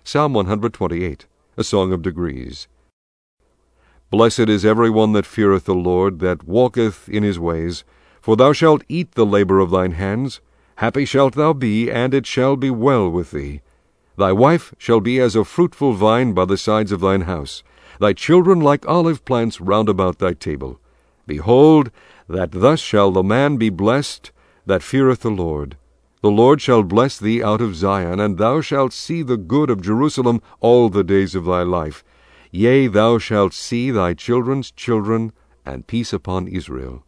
Psalm 128, a song of degrees. Blessed is every one that feareth the Lord, that walketh in his ways. For thou shalt eat the labor of thine hands. Happy shalt thou be, and it shall be well with thee. Thy wife shall be as a fruitful vine by the sides of thine house, thy children like olive plants round about thy table. Behold, that thus shall the man be blessed that feareth the Lord. The Lord shall bless thee out of Zion, and thou shalt see the good of Jerusalem all the days of thy life. Yea, thou shalt see thy children's children, and peace upon Israel.